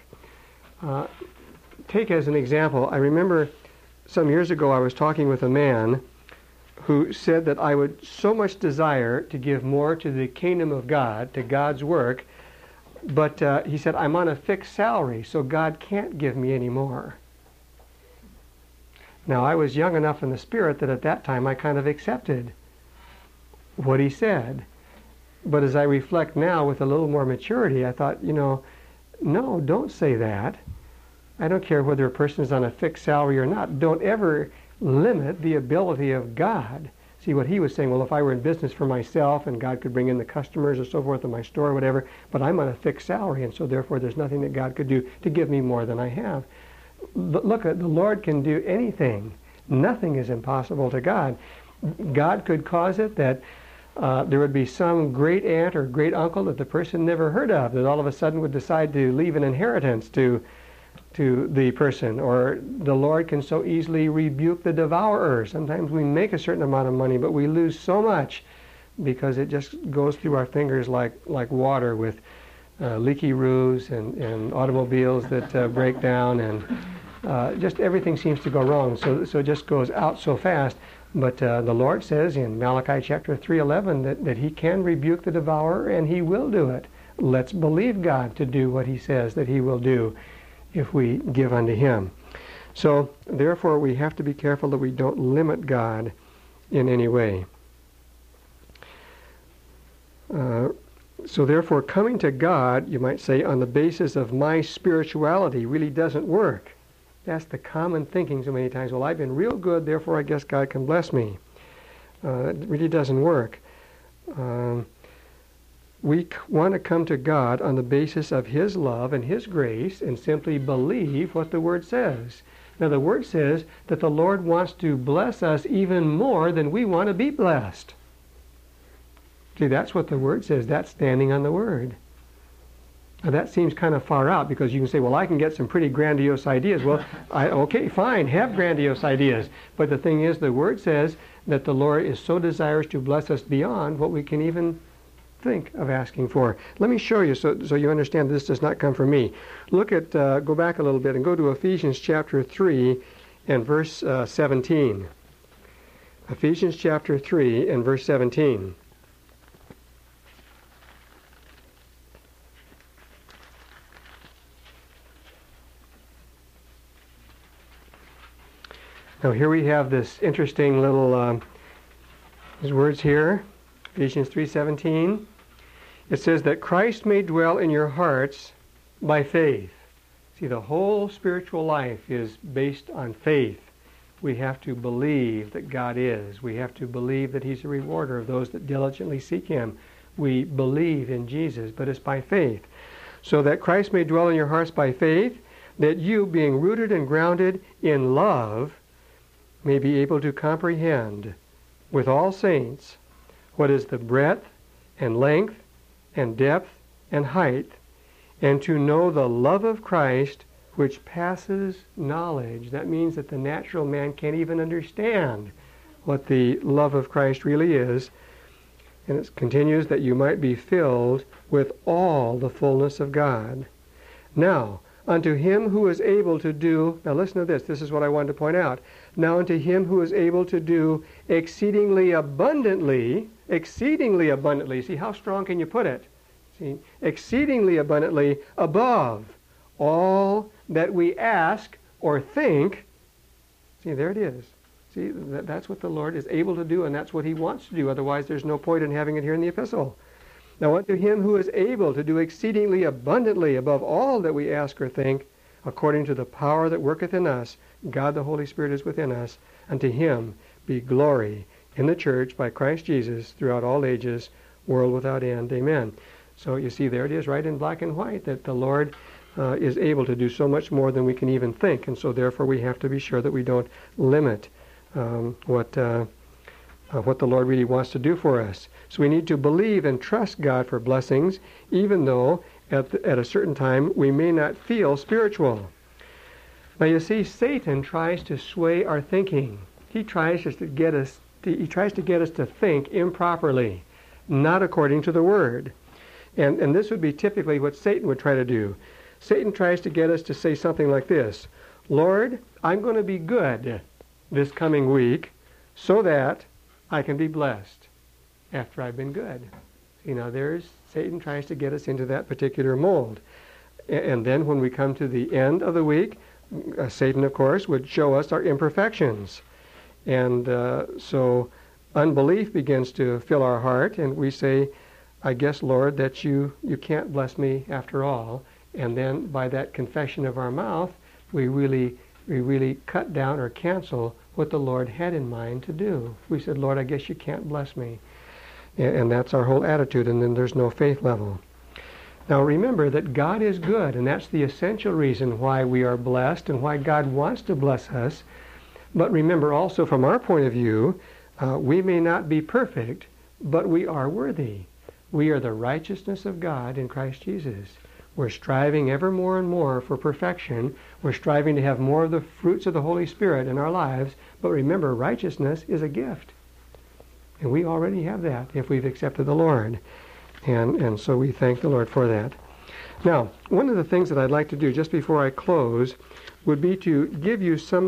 Take as an example, I remember some years ago I was talking with a man who said that I would so much desire to give more to the kingdom of God, to God's work, but he said, I'm on a fixed salary, so God can't give me any more. Now, I was young enough in the Spirit that at that time I kind of accepted what he said. But as I reflect now with a little more maturity, I thought, no, don't say that. I don't care whether a person is on a fixed salary or not. Don't ever limit the ability of God. See, what he was saying, well, if I were in business for myself and God could bring in the customers or so forth in my store or whatever, but I'm on a fixed salary, and so therefore there's nothing that God could do to give me more than I have. But look, the Lord can do anything. Nothing is impossible to God. God could cause it that there would be some great aunt or great uncle that the person never heard of that all of a sudden would decide to leave an inheritance to the person, or the Lord can so easily rebuke the devourer. Sometimes we make a certain amount of money, but we lose so much because it just goes through our fingers like water with leaky roofs and automobiles that break down, and just everything seems to go wrong. So it just goes out so fast. But the Lord says in Malachi chapter 3:11 that He can rebuke the devourer, and He will do it. Let's believe God to do what He says that He will do if we give unto Him. So therefore we have to be careful that we don't limit God in any way. So therefore coming to God, you might say, on the basis of my spirituality really doesn't work. That's the common thinking so many times. Well, I've been real good, therefore I guess God can bless me. It really doesn't work. We want to come to God on the basis of His love and His grace and simply believe what the Word says. Now, the Word says that the Lord wants to bless us even more than we want to be blessed. See, that's what the Word says. That's standing on the Word. Now, that seems kind of far out because you can say, well, I can get some pretty grandiose ideas. Well, okay, fine, have grandiose ideas. But the thing is, the Word says that the Lord is so desirous to bless us beyond what we can even think of asking for. Let me show you so you understand this does not come from me. Look at, go back a little bit and go to Ephesians chapter 3 and verse 17. Ephesians chapter 3 and verse 17. Now here we have this interesting little these words here, Ephesians 3:17. It says that Christ may dwell in your hearts by faith. See, the whole spiritual life is based on faith. We have to believe that God is. We have to believe that He's a rewarder of those that diligently seek Him. We believe in Jesus, but it's by faith. So that Christ may dwell in your hearts by faith, that you, being rooted and grounded in love, may be able to comprehend with all saints what is the breadth and length and depth and height, and to know the love of Christ which passes knowledge. That means that the natural man can't even understand what the love of Christ really is. And it continues that you might be filled with all the fullness of God. Now, unto Him who is able to do, now listen to this, this is what I wanted to point out. Now unto Him who is able to do exceedingly abundantly, see, how strong can you put it? See, exceedingly abundantly above all that we ask or think. See, there it is. See, that's what the Lord is able to do, and that's what He wants to do. Otherwise, there's no point in having it here in the epistle. Now unto Him who is able to do exceedingly abundantly above all that we ask or think, according to the power that worketh in us, God the Holy Spirit is within us, unto Him be glory in the church by Christ Jesus throughout all ages, world without end. Amen. So you see, there it is right in black and white, that the Lord is able to do so much more than we can even think. And so therefore we have to be sure that we don't limit what the Lord really wants to do for us. So we need to believe and trust God for blessings, even though at a certain time we may not feel spiritual. Now you see, Satan tries to sway our thinking. He tries to get us to think improperly, not according to the Word. And this would be typically what Satan would try to do. Satan tries to get us to say something like this: Lord, I'm going to be good this coming week so that I can be blessed after I've been good. You know, Satan tries to get us into that particular mold. And then when we come to the end of the week, Satan, of course, would show us our imperfections. And so unbelief begins to fill our heart, and we say, I guess, Lord, that you can't bless me after all. And then by that confession of our mouth, we really cut down or cancel what the Lord had in mind to do. We said, Lord, I guess you can't bless me. And that's our whole attitude, and then there's no faith level. Now remember that God is good, and that's the essential reason why we are blessed and why God wants to bless us. But remember also, from our point of view, we may not be perfect, but we are worthy. We are the righteousness of God in Christ Jesus. We're striving ever more and more for perfection. We're striving to have more of the fruits of the Holy Spirit in our lives. But remember, righteousness is a gift. And we already have that if we've accepted the Lord. And so we thank the Lord for that. Now, one of the things that I'd like to do just before I close would be to give you some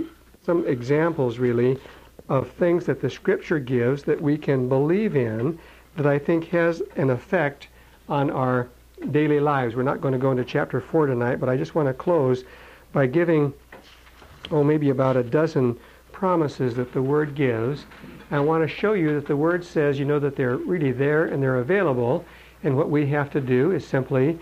examples, really, of things that the Scripture gives that we can believe in that I think has an effect on our daily lives. We're not going to go into chapter 4 tonight, but I just want to close by giving, maybe about a dozen promises that the Word gives. I want to show you that the Word says, that they're really there and they're available, and what we have to do is simply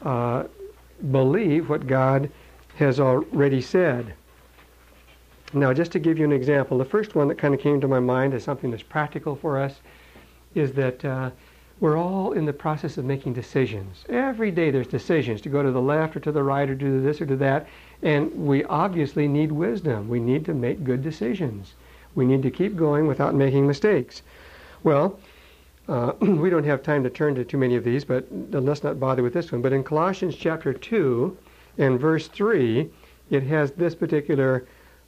believe what God has already said. Now, just to give you an example, the first one that kind of came to my mind is something that's practical for us, is that we're all in the process of making decisions. Every day there's decisions to go to the left or to the right or do this or do that, and we obviously need wisdom. We need to make good decisions. We need to keep going without making mistakes. Well, we don't have time to turn to too many of these, but let's not bother with this one. But in Colossians chapter 2 and verse 3, it has these particular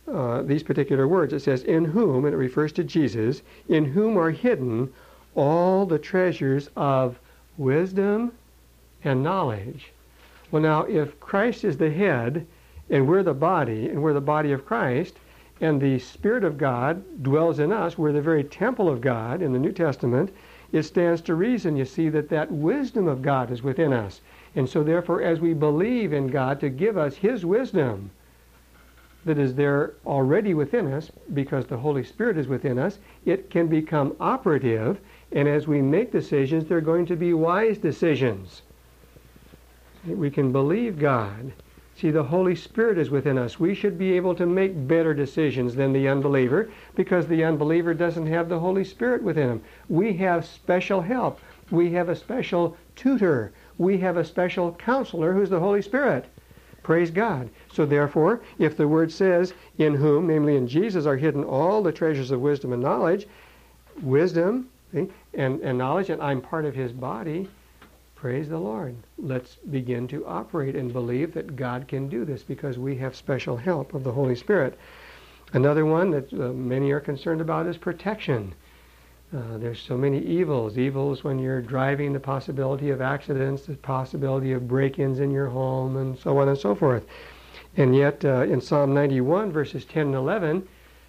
words. It says, in whom, and it refers to Jesus, in whom are hidden all the treasures of wisdom and knowledge. Well, now, if Christ is the head, and we're the body of Christ, and the Spirit of God dwells in us, we're the very temple of God in the New Testament, it stands to reason, you see, that wisdom of God is within us. And so therefore, as we believe in God to give us His wisdom that is there already within us, because the Holy Spirit is within us, it can become operative, and as we make decisions, they're going to be wise decisions. We can believe God. See, the Holy Spirit is within us. We should be able to make better decisions than the unbeliever, because the unbeliever doesn't have the Holy Spirit within him. We have special help. We have a special tutor. We have a special counselor who's the Holy Spirit. Praise God. So therefore, if the Word says, in whom, namely in Jesus, are hidden all the treasures of wisdom and knowledge, wisdom, see, and knowledge, and I'm part of His body, praise the Lord. Let's begin to operate and believe that God can do this because we have special help of the Holy Spirit. Another one that many are concerned about is protection. There's so many evils. Evils when you're driving, the possibility of accidents, the possibility of break-ins in your home, and so on and so forth. And yet, in Psalm 91, verses 10 and 11,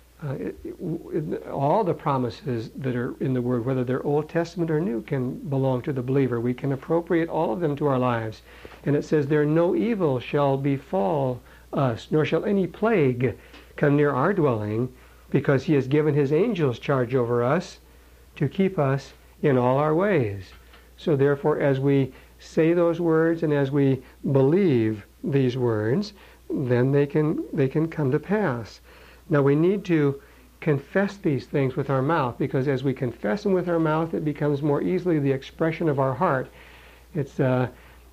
all the promises that are in the Word, whether they're Old Testament or New, can belong to the believer. We can appropriate all of them to our lives. And it says, there no evil shall befall us, nor shall any plague come near our dwelling, because He has given His angels charge over us to keep us in all our ways. So therefore, as we say those words and as we believe these words, then they can come to pass. Now we need to confess these things with our mouth, because as we confess them with our mouth, it becomes more easily the expression of our heart. It's the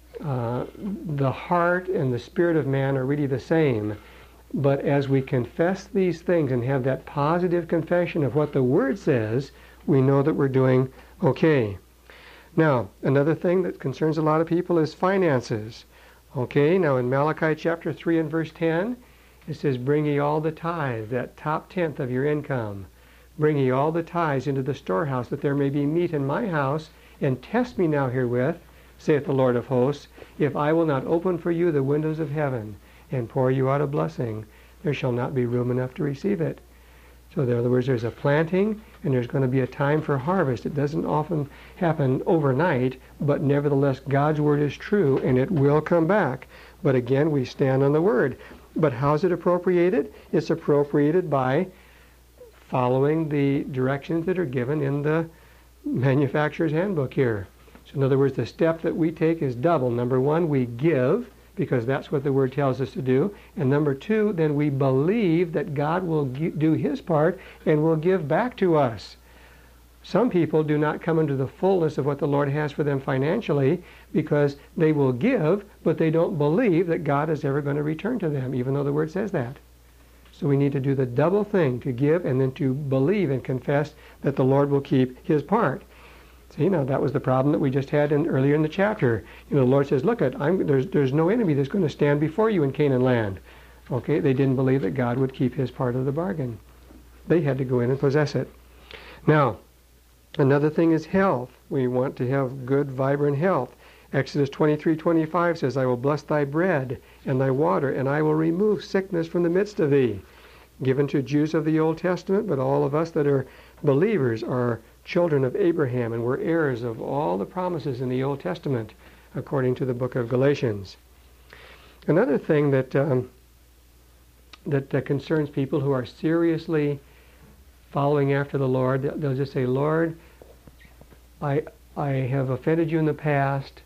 heart and the spirit of man are really the same. But as we confess these things and have that positive confession of what the Word says, we know that we're doing okay. Now, another thing that concerns a lot of people is finances. Okay, now in Malachi chapter 3 and verse 10, it says, bring ye all the tithe, that top tenth of your income. Bring ye all the tithes into the storehouse, that there may be meat in my house, and test me now herewith, saith the Lord of hosts, if I will not open for you the windows of heaven, and pour you out a blessing, there shall not be room enough to receive it. So in other words, there's a planting, and there's going to be a time for harvest. It doesn't often happen overnight, but nevertheless, God's Word is true, and it will come back. But again, we stand on the Word. But how's it appropriated? It's appropriated by following the directions that are given in the manufacturer's handbook here. So in other words, the step that we take is double. Number one, we give, because that's what the Word tells us to do. And number two, then we believe that God will do His part and will give back to us. Some people do not come into the fullness of what the Lord has for them financially because they will give, but they don't believe that God is ever going to return to them, even though the Word says that. So we need to do the double thing, to give and then to believe and confess that the Lord will keep His part. See, now that was the problem that we just had earlier in the chapter. The Lord says, look, there's no enemy that's going to stand before you in Canaan land. Okay, they didn't believe that God would keep His part of the bargain. They had to go in and possess it. Now, another thing is health. We want to have good, vibrant health. Exodus 23:25 says, I will bless thy bread and thy water, and I will remove sickness from the midst of thee. Given to Jews of the Old Testament, but all of us that are believers are children of Abraham, and we're heirs of all the promises in the Old Testament, according to the book of Galatians. Another thing that concerns people who are seriously following after the Lord, they'll just say, Lord, I have offended you in the past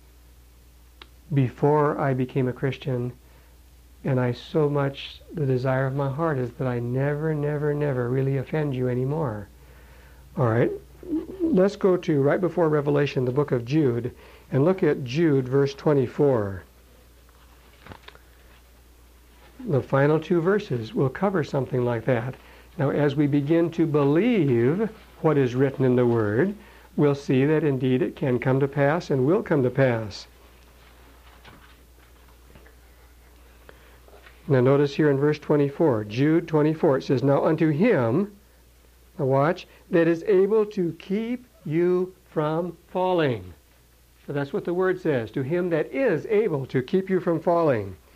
before I became a Christian, and the desire of my heart is that I never, never, never really offend you anymore. All right, let's go to right before Revelation, the book of Jude, and look at Jude, verse 24. The final two verses will cover something like that. Now, as we begin to believe what is written in the Word, we'll see that indeed it can come to pass and will come to pass. Now, notice here in verse 24, Jude 24, it says, now unto Him, now watch, that is able to keep you from falling. So that's what the Word says, to Him that is able to keep you from falling.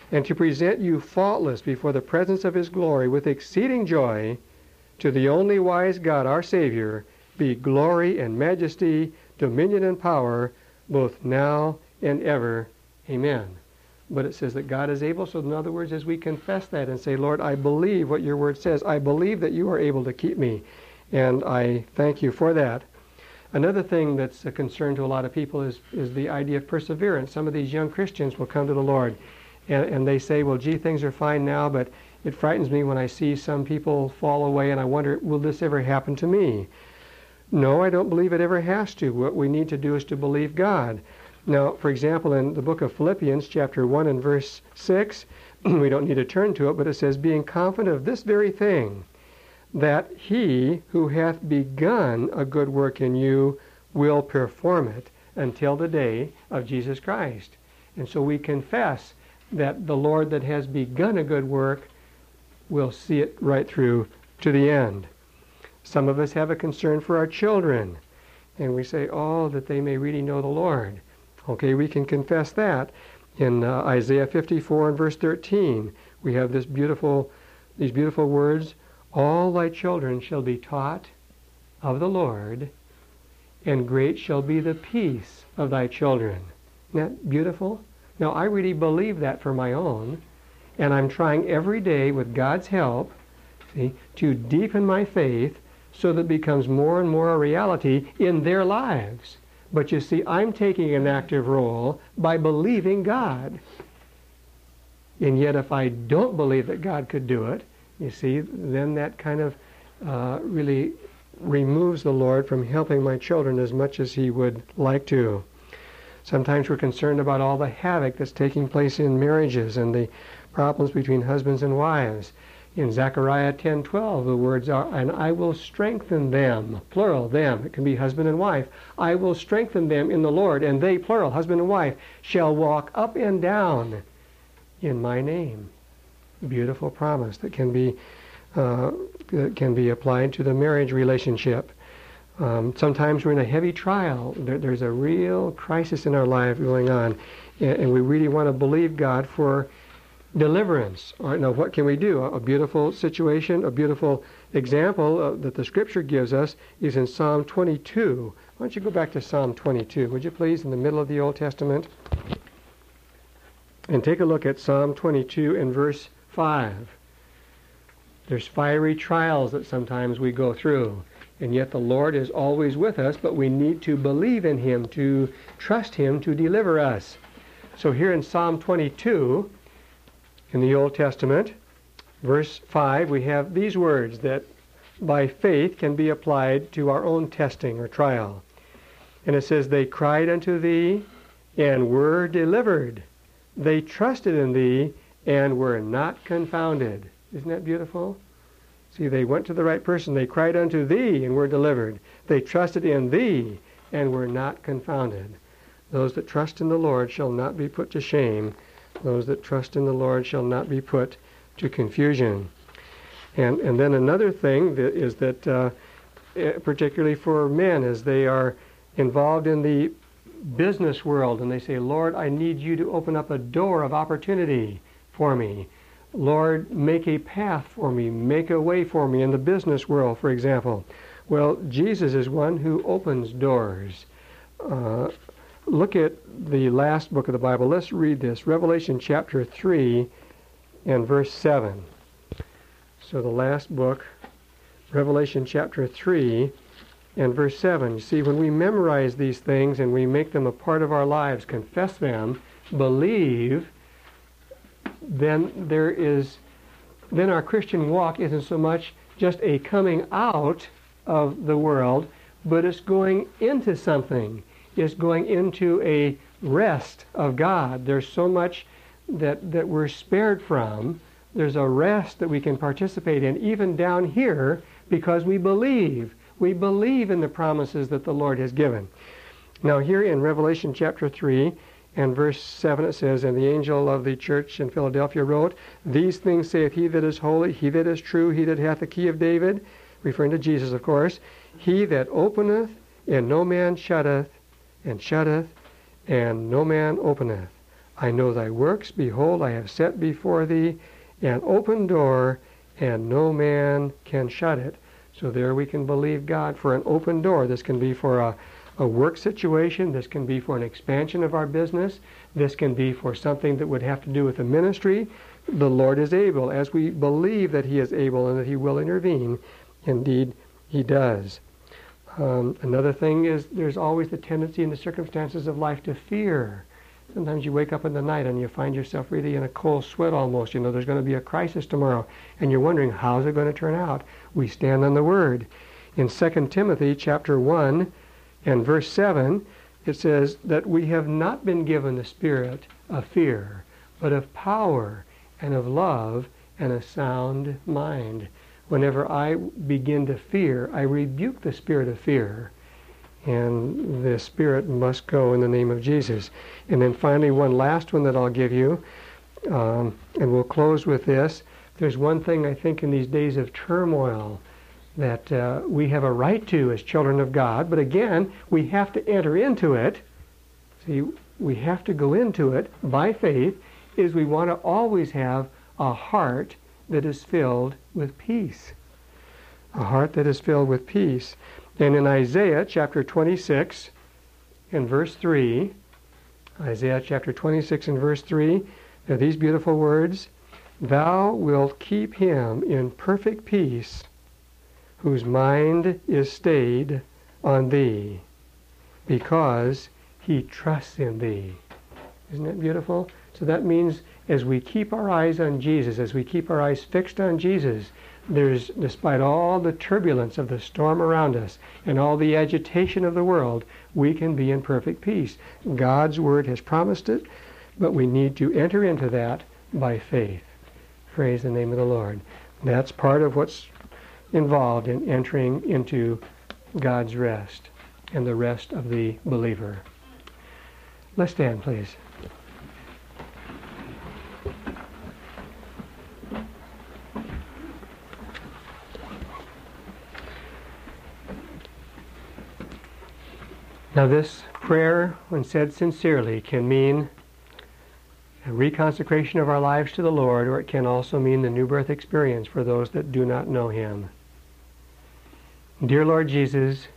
and to present you faultless before the presence of his glory with exceeding joy. To the only wise God, our Savior, be glory and majesty, dominion and power, both now and ever. Amen. But it says that God is able. So in other words, as we confess that and say, Lord, I believe what your word says. I believe that you are able to keep me. And I thank you for that. Another thing that's a concern to a lot of people is the idea of perseverance. Some of these young Christians will come to the Lord and they say, well, gee, things are fine now, but it frightens me when I see some people fall away, and I wonder, will this ever happen to me? No, I don't believe it ever has to. What we need to do is to believe God. Now, for example, in the book of Philippians, chapter 1 and verse 6, we don't need to turn to it, but it says, being confident of this very thing, that he who hath begun a good work in you will perform it until the day of Jesus Christ. And so we confess that the Lord that has begun a good work will see it right through to the end. Some of us have a concern for our children, and we say, oh, that they may really know the Lord. Okay, we can confess that. In Isaiah 54 and verse 13, we have these beautiful words, all thy children shall be taught of the Lord, and great shall be the peace of thy children. Isn't that beautiful? Now, I really believe that for my own, and I'm trying every day with God's help, to deepen my faith so that it becomes more and more a reality in their lives. But you see, I'm taking an active role by believing God. And yet if I don't believe that God could do it, you see, then that kind of really removes the Lord from helping my children as much as he would like to. Sometimes we're concerned about all the havoc that's taking place in marriages and the problems between husbands and wives. In Zechariah 10:12, the words are, and I will strengthen them, plural, them. It can be husband and wife. I will strengthen them in the Lord, and they, plural, husband and wife, shall walk up and down in my name. Beautiful promise that can be applied to the marriage relationship. Sometimes we're in a heavy trial. There's a real crisis in our life going on, and we really want to believe God for deliverance. All right, now what can we do? A beautiful situation, a beautiful example that the Scripture gives us is in Psalm 22. Why don't you go back to Psalm 22, would you please, in the middle of the Old Testament? And take a look at Psalm 22 and verse 5. There's fiery trials that sometimes we go through, and yet the Lord is always with us, but we need to believe in him, to trust him to deliver us. So here in Psalm 22, in the Old Testament, verse 5, we have these words that by faith can be applied to our own testing or trial. And it says, they cried unto thee and were delivered. They trusted in thee and were not confounded. Isn't that beautiful? See, they went to the right person. They cried unto thee and were delivered. They trusted in thee and were not confounded. Those that trust in the Lord shall not be put to shame. Those that trust in the Lord shall not be put to confusion. And then another thing is that particularly for men, as they are involved in the business world and they say, Lord, I need you to open up a door of opportunity for me. Lord, make a path for me, make a way for me in the business world, for example. Well, Jesus is one who opens doors. Look at the last book of the Bible. Let's read this, Revelation chapter 3 and verse 7. So the last book, Revelation chapter 3 and verse 7. You see, when we memorize these things and we make them a part of our lives, confess them, believe, then our Christian walk isn't so much just a coming out of the world, but it's going into something. It's going into a rest of God. There's so much that we're spared from. There's a rest that we can participate in, even down here, because we believe. We believe in the promises that the Lord has given. Now here in Revelation chapter 3 and verse 7 it says, and the angel of the church in Philadelphia wrote, these things saith he that is holy, he that is true, he that hath the key of David, referring to Jesus, of course, he that openeth, and no man shutteth, and shutteth, and no man openeth. I know thy works. Behold, I have set before thee an open door, and no man can shut it. So there we can believe God for an open door. This can be for a work situation. This can be for an expansion of our business. This can be for something that would have to do with the ministry. The Lord is able. As we believe that He is able and that He will intervene, indeed He does. Another thing is there's always the tendency in the circumstances of life to fear. Sometimes you wake up in the night and you find yourself really in a cold sweat almost. You know, there's going to be a crisis tomorrow. And you're wondering, how's it going to turn out? We stand on the Word. In 2 Timothy chapter 1 and verse 7, it says that we have not been given the spirit of fear, but of power and of love and a sound mind. Whenever I begin to fear, I rebuke the spirit of fear. And the spirit must go in the name of Jesus. And then finally, one last one that I'll give you, and we'll close with this. There's one thing I think in these days of turmoil that we have a right to as children of God, but again, we have to enter into it. See, we have to go into it by faith, is we want to always have a heart that is filled with peace. A heart that is filled with peace. And in Isaiah chapter 26 and verse 3, Isaiah chapter 26 and verse 3, there are these beautiful words, Thou wilt keep him in perfect peace, whose mind is stayed on thee, because he trusts in thee. Isn't that beautiful? So that means as we keep our eyes on Jesus, as we keep our eyes fixed on Jesus, there's, despite all the turbulence of the storm around us and all the agitation of the world, we can be in perfect peace. God's Word has promised it, but we need to enter into that by faith. Praise the name of the Lord. That's part of what's involved in entering into God's rest and the rest of the believer. Let's stand, please. Now this prayer, when said sincerely, can mean a reconsecration of our lives to the Lord, or it can also mean the new birth experience for those that do not know Him. Dear Lord Jesus,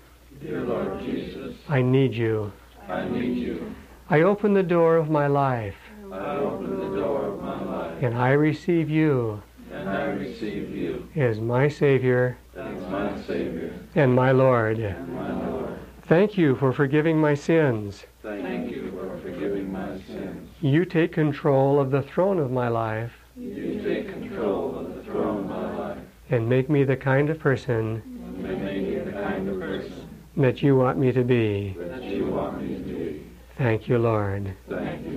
I need you. I open the door of my life. And I receive you. As my Savior. And my Lord. Thank you for forgiving my sins. You take control of the throne of my life. And make me the kind of person that you want me to be. Thank you, Lord.